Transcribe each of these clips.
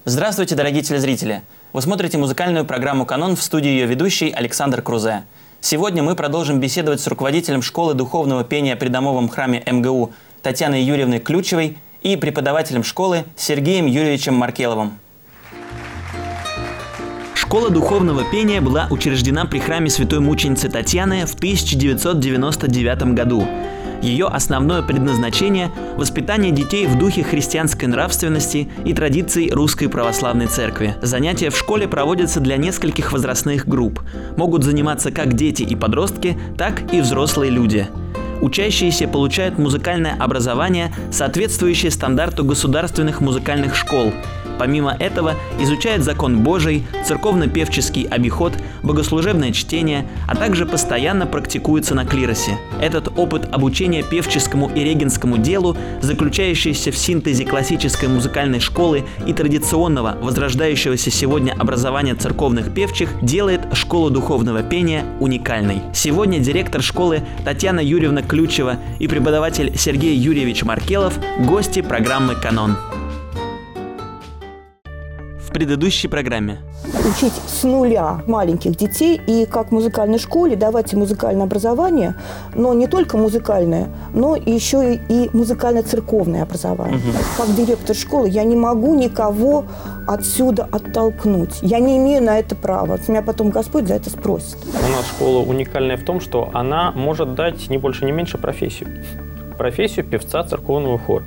Здравствуйте, дорогие телезрители! Вы смотрите музыкальную программу «Канон», в студии ее ведущий Александр Крузе. Сегодня мы продолжим беседовать с руководителем школы духовного пения при Домовом храме МГУ Татьяной Юрьевной Ключевой и преподавателем школы Сергеем Юрьевичем Маркеловым. Школа духовного пения была учреждена при храме святой мученицы Татьяны в 1999 году. Ее основное предназначение – воспитание детей в духе христианской нравственности и традиций Русской Православной Церкви. Занятия в школе проводятся для нескольких возрастных групп. Могут заниматься как дети и подростки, так и взрослые люди. Учащиеся получают музыкальное образование, соответствующее стандарту государственных музыкальных школ. Помимо этого, изучают закон Божий, церковно-певческий обиход, богослужебное чтение, а также постоянно практикуются на клиросе. Этот опыт обучения певческому и регенскому делу, заключающийся в синтезе классической музыкальной школы и традиционного, возрождающегося сегодня образования церковных певчих, делает школу духовного пения уникальной. Сегодня директор школы Татьяна Юрьевна Ключева и преподаватель Сергей Юрьевич Маркелов – гости программы «Канон». В предыдущей программе. Учить с нуля маленьких детей и как в музыкальной школе давать им музыкальное образование, но не только музыкальное, но еще и музыкально-церковное образование. Как директор школы я не могу никого отсюда оттолкнуть. Я не имею на это права. Меня потом Господь за это спросит. У нас школа уникальная в том, что она может дать не больше, не меньше профессию. Профессию певца церковного хора.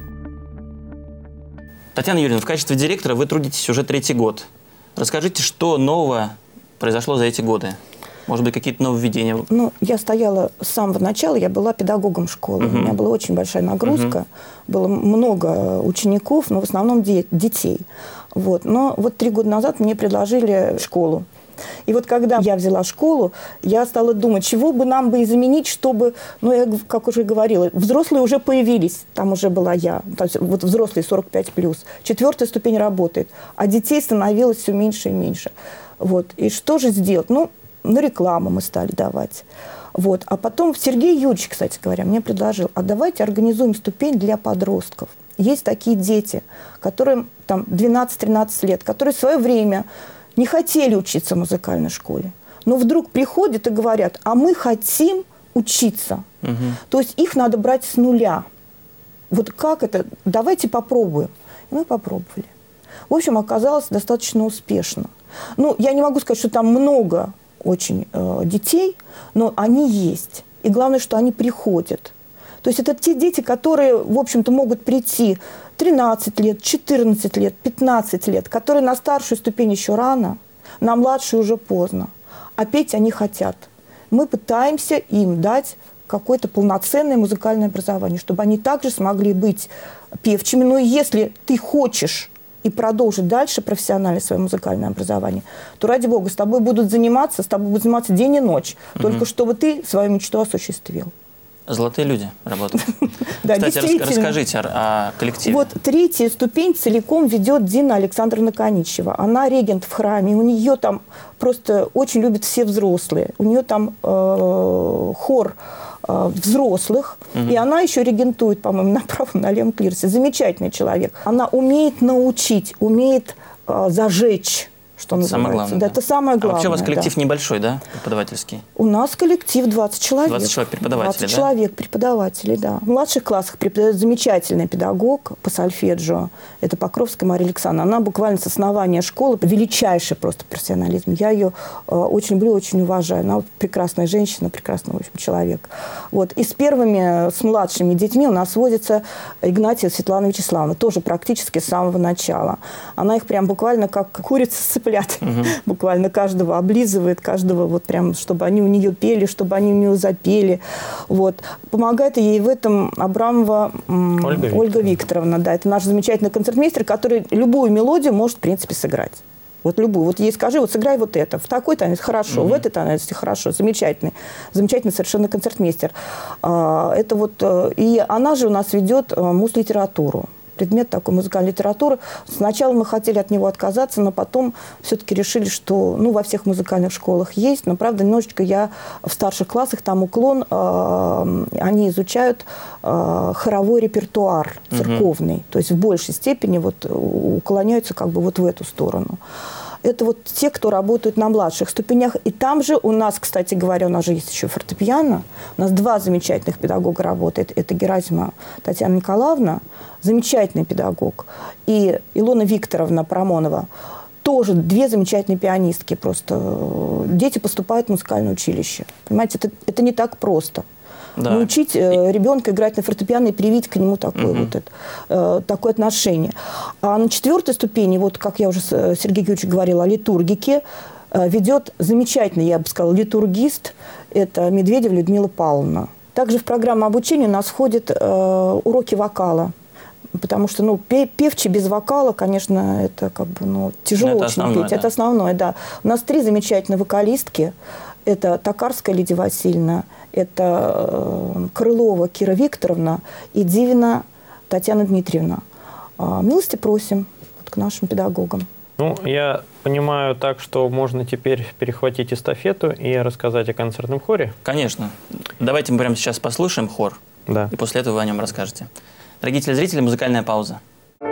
Татьяна Юрьевна, в качестве директора вы трудитесь уже 3-й год. Расскажите, что нового произошло за эти годы? Может быть, какие-то нововведения? Я стояла с самого начала, я была педагогом школы. У меня была очень большая нагрузка, было много учеников, но в основном детей. Но 3 года назад мне предложили школу. И когда я взяла школу, я стала думать, чего бы нам заменить, чтобы, я, как уже говорила, взрослые уже появились, там уже была я, то есть взрослые 45+, 4-я ступень работает, а детей становилось все меньше и меньше. И что же сделать? На рекламу мы стали давать. А потом Сергей Юрьевич, кстати говоря, мне предложил, а давайте организуем ступень для подростков. Есть такие дети, которым 12-13 лет, которые в свое время не хотели учиться в музыкальной школе, но вдруг приходят и говорят, а мы хотим учиться. То есть их надо брать с нуля. Как это? Давайте попробуем. И мы попробовали. В общем, оказалось достаточно успешно. Я не могу сказать, что там много очень детей, но они есть. И главное, что они приходят. То есть это те дети, которые, в общем-то, могут прийти 13 лет, 14 лет, 15 лет, которые на старшую ступень еще рано, на младшую уже поздно. А петь они хотят. Мы пытаемся им дать какое-то полноценное музыкальное образование, чтобы они также смогли быть певчими. Но если ты хочешь и продолжить дальше профессионально свое музыкальное образование, то, ради бога, с тобой будут заниматься день и ночь, только чтобы ты свою мечту осуществил. Золотые люди работают. Да, кстати, расскажите о коллективе. 3-я ступень целиком ведет Дина Александровна Коничева. Она регент в храме. У нее там просто очень любят все взрослые. У нее там хор взрослых. И она еще регентует, по-моему, на правом, на левом клиросе. Замечательный человек. Она умеет научить, умеет зажечь. Что называется. Самое главное. Да, это самое главное. А вообще у вас коллектив небольшой, да, преподавательский? У нас коллектив 20 человек. 20 человек преподавателей, 20 человек преподавателей, да. В младших классах преподает замечательный педагог по сольфеджио. Это Покровская Мария Александровна. Она буквально с основания школы, величайший просто профессионализм. Я ее очень люблю, очень уважаю. Она прекрасная женщина, прекрасный, в общем, человек. И с младшими детьми у нас водится Игнатьева Светлана Вячеславовна. Тоже практически с самого начала. Она их прям буквально как курица с цыплят. Буквально каждого облизывает, каждого чтобы они у нее пели, чтобы они у нее запели. Помогает ей в этом Абрамова Ольга Викторовна. Да, это наш замечательный концертмейстер, который любую мелодию может, в принципе, сыграть. Любую. Ей скажи, сыграй это. В такой танец хорошо, в этой танец хорошо. Замечательный. Замечательный совершенно концертмейстер. И она же у нас ведет муз-литературу. предмет такой музыкальной литературы. Сначала мы хотели от него отказаться, но потом все-таки решили, что во всех музыкальных школах есть. Но, правда, немножечко я в старших классах, там уклон, они изучают хоровой репертуар церковный. То есть в большей степени уклоняются в эту сторону. Это те, кто работают на младших ступенях. И там же у нас, кстати говоря, у нас же есть еще фортепиано. У нас 2 замечательных педагога работает. Это Герасимова Татьяна Николаевна, замечательный педагог. И Илона Викторовна Парамонова, тоже 2 замечательные пианистки. Просто дети поступают в музыкальное училище. Понимаете, это не так просто. Да. Научить ребенка играть на фортепиано и привить к нему такое, такое отношение. А на 4-й ступени, как я уже с Сергеем Георгиевичем говорила, о литургике, ведет замечательный, я бы сказала, литургист, это Медведева Людмила Павловна. Также в программу обучения у нас входят уроки вокала. Потому что, певчий без вокала, конечно, это тяжело очень основное, петь. Да. Это основное, да. У нас 3 замечательные вокалистки. Это Токарская Лидия Васильевна, это Крылова Кира Викторовна и Дивина Татьяна Дмитриевна. Милости просим к нашим педагогам. Я понимаю так, что можно теперь перехватить эстафету и рассказать о концертном хоре? Конечно. Давайте мы прямо сейчас послушаем хор, и после этого вы о нем расскажете. Дорогие телезрители, музыкальная пауза.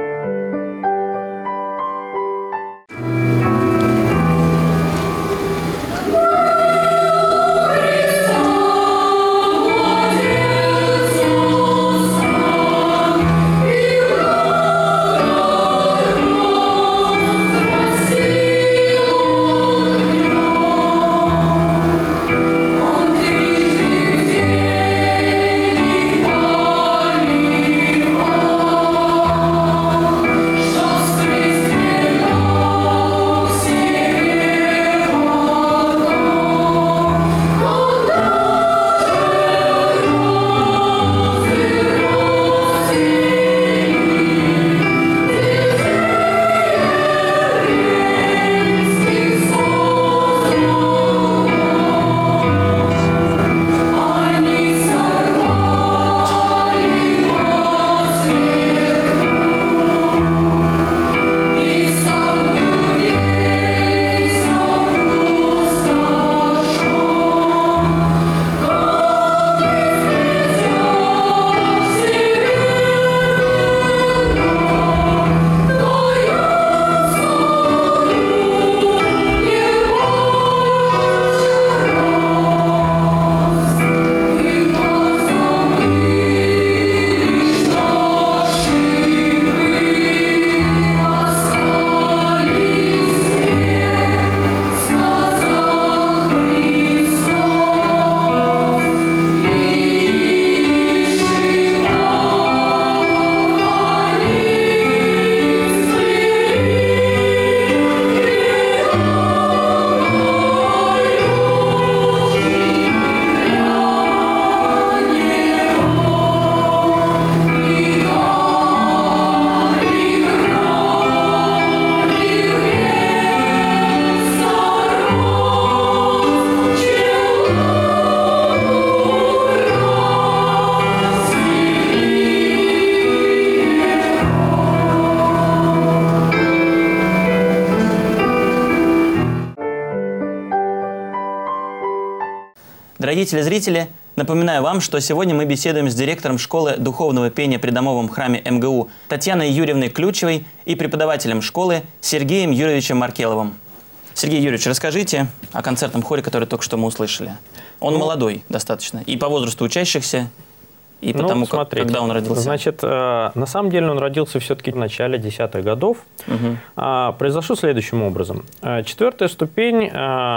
Дорогие телезрители, напоминаю вам, что сегодня мы беседуем с директором школы духовного пения при Домовом храме МГУ Татьяной Юрьевной Ключевой и преподавателем школы Сергеем Юрьевичем Маркеловым. Сергей Юрьевич, расскажите о концертном хоре, который только что мы услышали. Он молодой достаточно, и по возрасту учащихся, и потому, когда он родился. Значит, на самом деле он родился все-таки в начале 10-х годов. Произошло следующим образом. 4-я ступень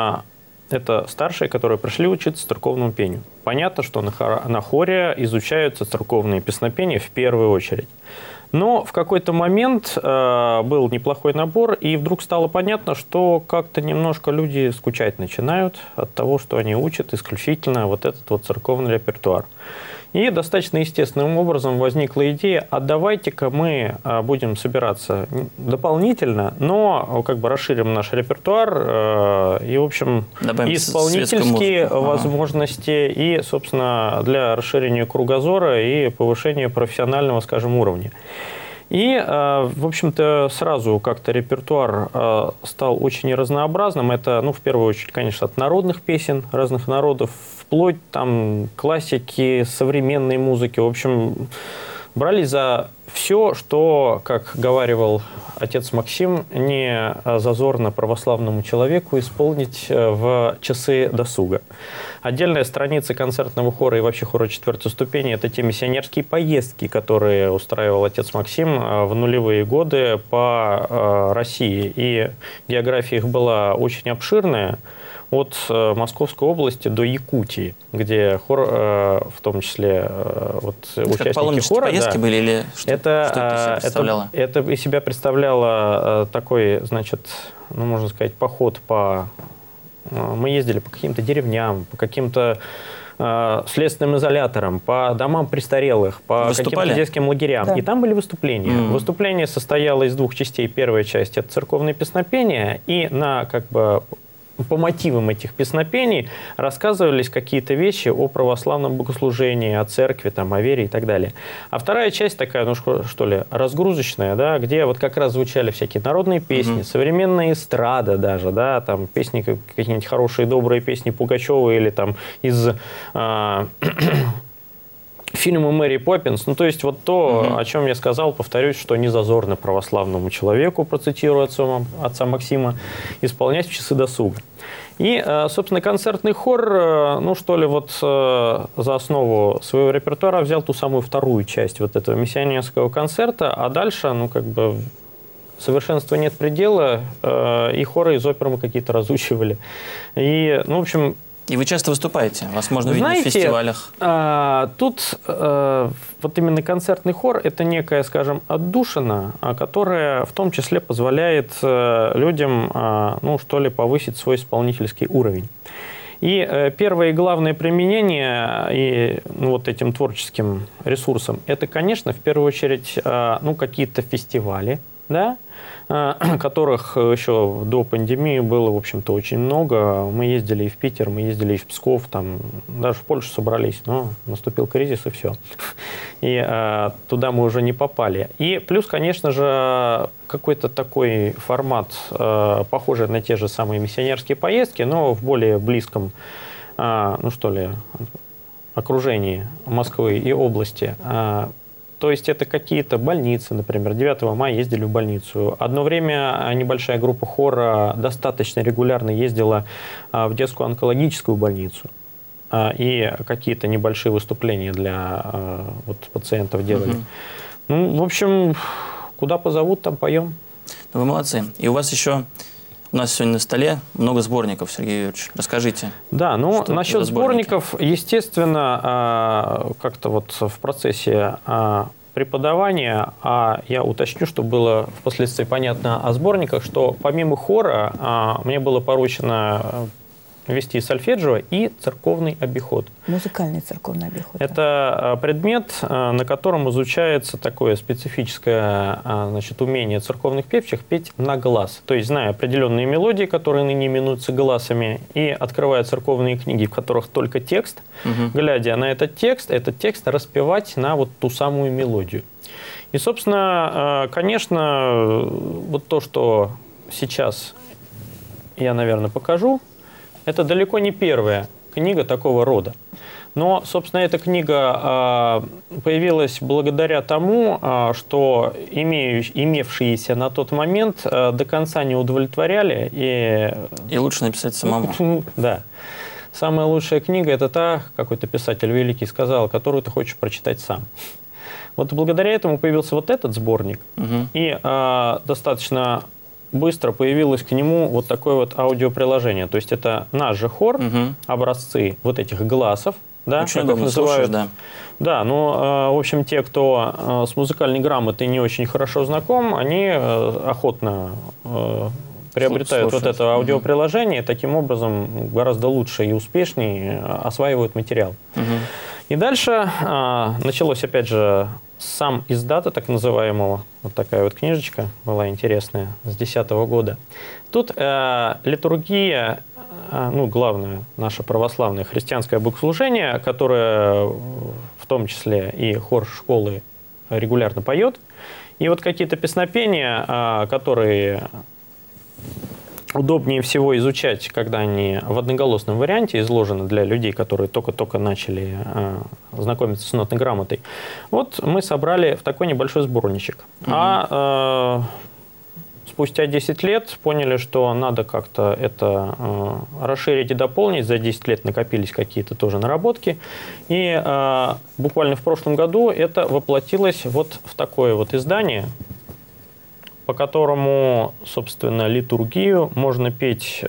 это старшие, которые пришли учиться церковному пению. Понятно, что на хоре изучаются церковные песнопения в первую очередь. Но в какой-то момент был неплохой набор, и вдруг стало понятно, что как-то немножко люди скучать начинают от того, что они учат исключительно вот этот вот церковный репертуар. И достаточно естественным образом возникла идея, а давайте-ка мы будем собираться дополнительно, но как бы расширим наш репертуар и, в общем, добавим исполнительские возможности и, собственно, для расширения кругозора и повышения профессионального, скажем, уровня. И, в общем-то, сразу как-то репертуар стал очень разнообразным. Это, ну, в первую очередь, конечно, от народных песен разных народов, вплоть там классики, современной музыки. В общем, брались за все, что, как говаривал отец Максим, не зазорно православному человеку исполнить в часы досуга. Отдельная страница концертного хора и вообще хора 4-й ступени – это те миссионерские поездки, которые устраивал отец Максим в нулевые годы по России. И география их была очень обширная. От Московской области до Якутии, где хор, в том числе вот, участники хора... поездки были или что это из себя представляло? Это из себя представляло такой, значит, ну, можно сказать, поход по... Мы ездили по каким-то деревням, по каким-то следственным изоляторам, по домам престарелых, по каким-то детским лагерям. Да. И там были выступления. Выступление состояло из двух частей. Первая часть – это церковные песнопения, и на как бы... по мотивам этих песнопений рассказывались какие-то вещи о православном богослужении, о церкви, там, о вере и так далее. А вторая часть такая, ну что ли, разгрузочная, да, где вот как раз звучали всякие народные песни, современная эстрада даже, да, там песни, какие-нибудь хорошие, добрые песни Пугачева или там из... фильмы Мэри Поппинс, ну то есть вот то, о чем я сказал, повторюсь, что не зазорно православному человеку, процитирую отца Максима, исполнять в часы досуга. И, собственно, концертный хор, ну что ли, вот за основу своего репертуара взял ту самую вторую часть вот этого миссионерского концерта, а дальше, ну как бы, совершенства нет предела, и хоры из оперы мы какие-то разучивали. И, ну, в общем... И вы часто выступаете? Вас можно видеть на фестивалях? Тут вот именно концертный хор – это некая, скажем, отдушина, которая в том числе позволяет людям, ну, что ли, повысить свой исполнительский уровень. И первое и главное применение и, ну, вот этим творческим ресурсом – это, конечно, в первую очередь, ну, какие-то фестивали, да, которых еще до пандемии было, в общем-то, очень много. Мы ездили и в Питер, мы ездили и в Псков, там, даже в Польшу собрались, но наступил кризис, и все. И туда мы уже не попали. И плюс, конечно же, какой-то такой формат, похожий на те же самые миссионерские поездки, но в более близком, ну что ли, окружении Москвы и области. То есть это какие-то больницы, например. 9 мая ездили в больницу. Одно время небольшая группа хора достаточно регулярно ездила в детскую онкологическую больницу. И какие-то небольшие выступления для вот, пациентов делали. Ну, в общем, куда позовут, там поем. Ну, вы молодцы. И у вас еще... У нас сегодня на столе много сборников, Сергей Юрьевич. Расскажите. Да, ну, насчет сборников, естественно, как-то вот в процессе преподавания, я уточню, чтобы было впоследствии понятно о сборниках, что помимо хора мне было поручено вести сольфеджио и церковный обиход. Музыкальный церковный обиход. Это предмет, на котором изучается такое специфическое, значит, умение церковных певчих петь на глаз. То есть, зная определенные мелодии, которые ныне именуются гласами, и открывая церковные книги, в которых только текст, глядя на этот текст распевать на вот ту самую мелодию. И, собственно, конечно, вот то, что сейчас я, наверное, покажу, это далеко не первая книга такого рода. Но, собственно, эта книга появилась благодаря тому, что имевшиеся на тот момент до конца не удовлетворяли. И лучше написать самому. Да. Самая лучшая книга – это та, какой-то писатель великий сказал, которую ты хочешь прочитать сам. Вот благодаря этому появился вот этот сборник. И достаточно... быстро появилось к нему вот такое вот аудиоприложение. То есть это наш же хор, образцы вот этих гласов, да, очень как их называют. Слушаешь, да. Да, но, в общем, те, кто с музыкальной грамотой не очень хорошо знаком, они охотно приобретают вот это аудиоприложение, таким образом гораздо лучше и успешнее осваивают материал. И дальше началось, опять же, сам из дата, так называемого, вот такая вот книжечка была интересная, с 2010 года. Тут литургия, ну, главное, наше православное христианское богослужение, которое в том числе и хор школы регулярно поет. И вот какие-то песнопения, которые удобнее всего изучать, когда они в одноголосном варианте изложены для людей, которые только-только начали знакомиться с нотной грамотой. Вот мы собрали в такой небольшой сборничек. Спустя 10 лет поняли, что надо как-то это расширить и дополнить. За 10 лет накопились какие-то тоже наработки. И буквально в прошлом году это воплотилось вот в такое вот издание, по которому, собственно, литургию можно петь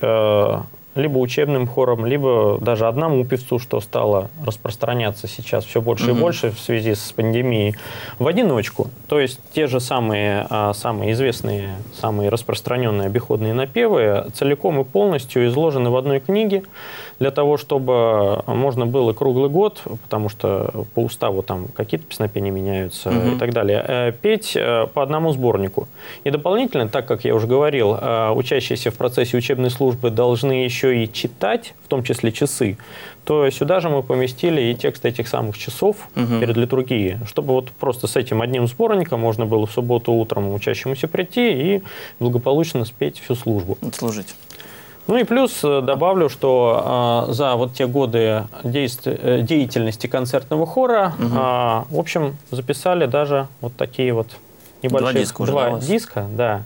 либо учебным хором, либо даже одному певцу, что стало распространяться сейчас все больше и больше в связи с пандемией, в одиночку. То есть те же самые известные, самые распространенные обиходные напевы целиком и полностью изложены в одной книге для того, чтобы можно было круглый год, потому что по уставу там какие-то песнопения меняются и так далее, петь по одному сборнику. И дополнительно, так как я уже говорил, учащиеся в процессе учебной службы должны еще и читать, в том числе часы, то сюда же мы поместили и текст этих самых часов перед литургией, чтобы вот просто с этим одним сборником можно было в субботу утром учащемуся прийти и благополучно спеть всю службу. Служить. Ну и плюс добавлю, что за вот те годы деятельности концертного хора, в общем, записали даже вот такие вот небольшие два диска, да,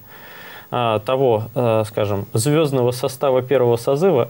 того, скажем, звездного состава первого созыва.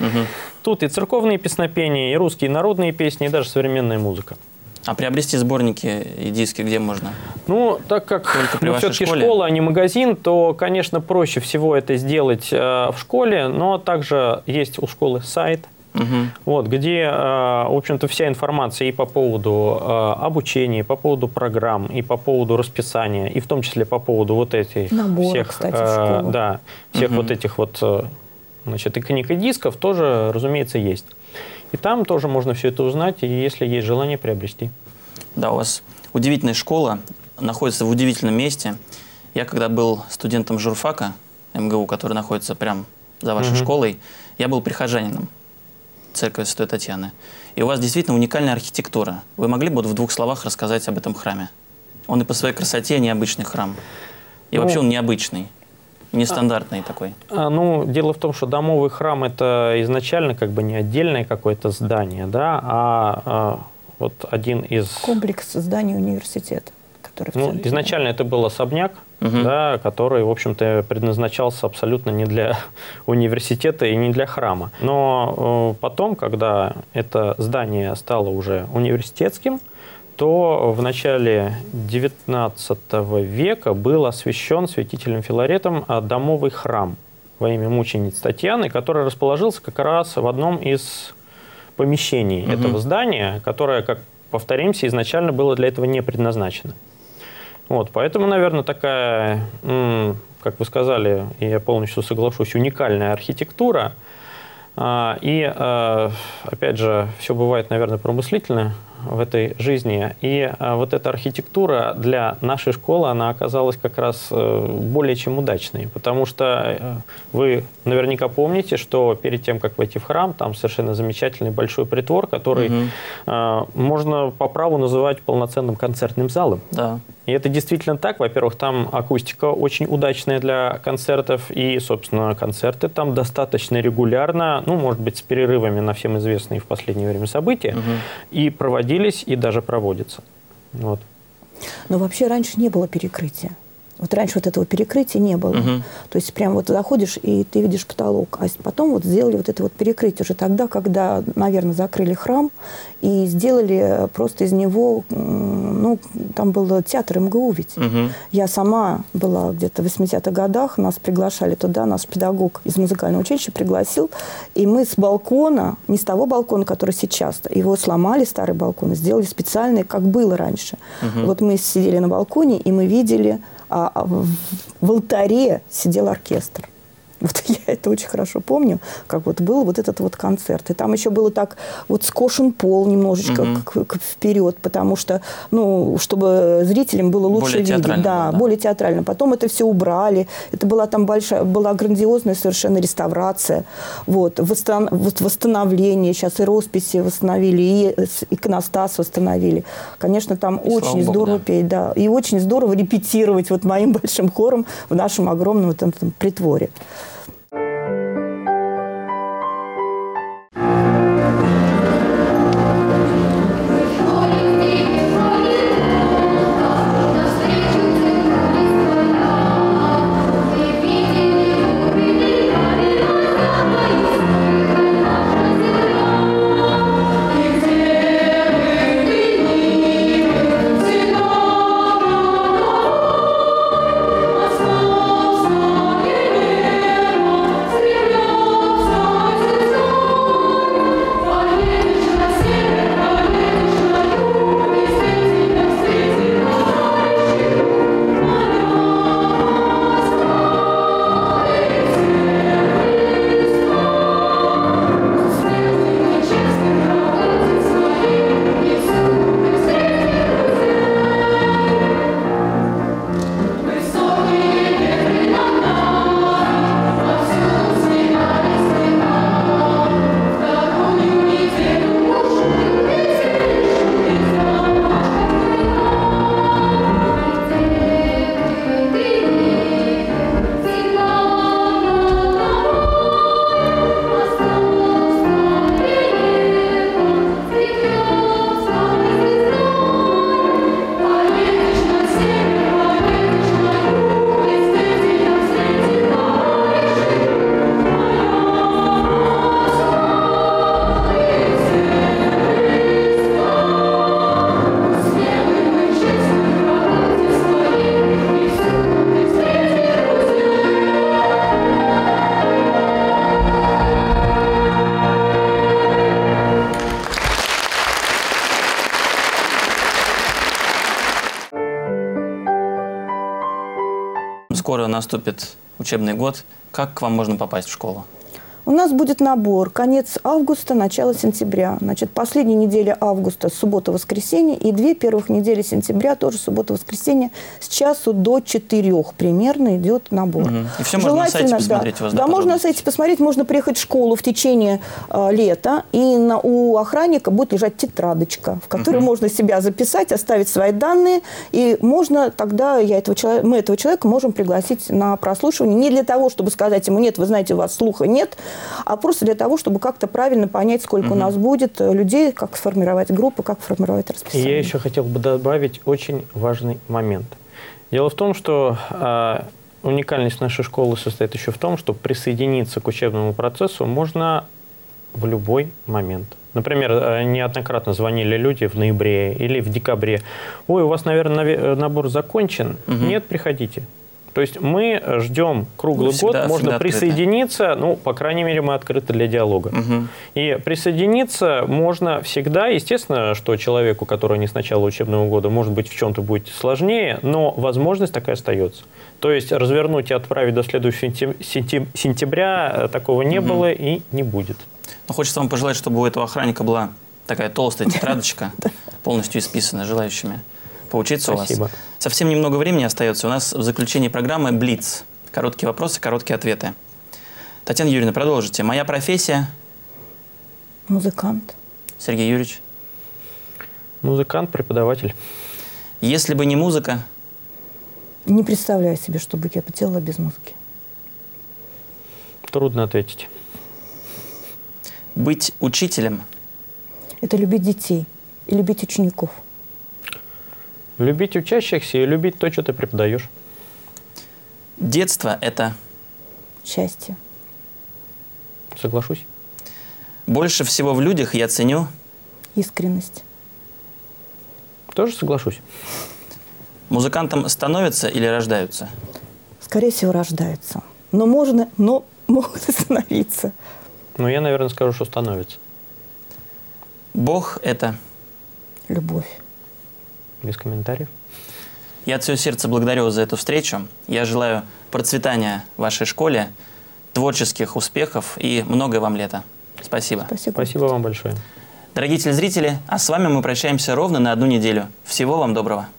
Тут и церковные песнопения, и русские народные песни, и даже современная музыка. А приобрести сборники и диски где можно? Ну, так как все-таки школа, а не магазин, то, конечно, проще всего это сделать в школе, но также есть у школы сайт, вот, где, в общем-то, вся информация и по поводу обучения, и по поводу программ, и по поводу расписания, и в том числе по поводу вот этих набора, всех, кстати, в школу. Да, всех вот этих вот, значит, и книг, и дисков тоже, разумеется, есть. И там тоже можно все это узнать, и если есть желание, приобрести. Да, у вас удивительная школа, находится в удивительном месте. Я когда был студентом журфака МГУ, который находится прямо за вашей школой, я был прихожанином церкви Святой Татьяны. И у вас действительно уникальная архитектура. Вы могли бы вот в 2 словах рассказать об этом храме? Он и по своей красоте необычный храм. И вообще он необычный. Нестандартный такой. Ну, дело в том, что домовый храм – это изначально как бы не отдельное какое-то здание, да, а вот один из… Комплекс зданий университета, который в центре. Изначально это был особняк, да, который, в общем-то, предназначался абсолютно не для университета и не для храма. Но потом, когда это здание стало уже университетским, то в начале XIX века был освящен святителем Филаретом домовый храм во имя мученицы Татьяны, который расположился как раз в одном из помещений этого здания, которое, как повторимся, изначально было для этого не предназначено. Вот, поэтому, наверное, такая, как вы сказали, и я полностью соглашусь, уникальная архитектура. И, опять же, все бывает, наверное, промыслительно в этой жизни. И вот эта архитектура для нашей школы, она оказалась как раз более чем удачной. Потому что вы наверняка помните, что перед тем, как войти в храм, там совершенно замечательный большой притвор, который можно по праву называть полноценным концертным залом. Да. И это действительно так. Во-первых, там акустика очень удачная для концертов, и, собственно, концерты там достаточно регулярно, ну, может быть, с перерывами на всем известные в последнее время события, и проводились, и даже проводятся. Вот. Но вообще раньше не было перекрытия. Вот раньше вот этого перекрытия не было. То есть прям вот заходишь, и ты видишь потолок. А потом вот сделали вот это вот перекрытие уже тогда, когда, наверное, закрыли храм, и сделали просто из него, ну, там был театр МГУ ведь. Я сама была где-то в 80-х годах, нас приглашали туда, наш педагог из музыкального училища пригласил, и мы с балкона, не с того балкона, который сейчас, его сломали, старый балкон, и сделали специальный, как было раньше. Вот мы сидели на балконе, и мы видели... в алтаре сидел оркестр. Вот я это очень хорошо помню, как вот был вот этот вот концерт. И там еще было так вот скошен пол немножечко вперед, потому что, ну, чтобы зрителям было лучше видеть. Да, более театрально. Потом это все убрали. Это была там была грандиозная совершенно реставрация. Вот, восстановление. Сейчас и росписи восстановили, и иконостас восстановили. Конечно, там очень здорово петь, да. И очень здорово репетировать вот моим большим хором в нашем огромном этом притворе. Скоро наступит учебный год. Как к вам можно попасть в школу? У нас будет набор. Конец августа, начало сентября. Значит, последняя неделя августа, суббота-воскресенье, и 2 первых недели сентября, тоже суббота-воскресенье, с часу до 4 примерно идет набор. И все можно на сайте посмотреть? Да, можно на сайте посмотреть. Можно приехать в школу в течение лета, и у охранника будет лежать тетрадочка, в которой можно себя записать, оставить свои данные, и можно тогда мы этого человека можем пригласить на прослушивание. Не для того, чтобы сказать ему: нет, вы знаете, у вас слуха нет, а просто для того, чтобы как-то правильно понять, сколько у нас будет людей, как сформировать группы, как формировать расписание. И я еще хотел бы добавить очень важный момент. Дело в том, что уникальность нашей школы состоит еще в том, что присоединиться к учебному процессу можно в любой момент. Например, неоднократно звонили люди в ноябре или в декабре. Ой, у вас, наверное, набор закончен. Нет, приходите. То есть мы ждем круглый год, можно присоединиться, ну, по крайней мере, мы открыты для диалога. И присоединиться можно всегда. Естественно, что человеку, который не с начала учебного года, может быть, в чем-то будет сложнее, но возможность такая остается. То есть развернуть и отправить до следующего сентября такого не было и не будет. Но хочется вам пожелать, чтобы у этого охранника была такая толстая тетрадочка, полностью исписанная желающими поучиться у вас. Совсем немного времени остается. У нас в заключении программы «Блиц». Короткие вопросы, короткие ответы. Татьяна Юрьевна, продолжите. Моя профессия? Музыкант. Сергей Юрьевич? Музыкант, преподаватель. Если бы не музыка? Не представляю себе, что бы я делала без музыки. Трудно ответить. Быть учителем? Это любить детей и любить учеников. Любить учащихся и любить то, что ты преподаешь. Детство – это? Счастье. Соглашусь. Больше всего в людях я ценю? Искренность. Тоже соглашусь. Музыкантом становятся или рождаются? Скорее всего, рождаются. Но могут становиться. Но я, наверное, скажу, что становится. Бог – это? Любовь. Без комментариев. Я от всего сердца благодарю вас за эту встречу. Я желаю процветания вашей школе, творческих успехов и многое вам лета. Спасибо. Спасибо вам большое. Дорогие телезрители, а с вами мы прощаемся ровно на 1 неделю. Всего вам доброго.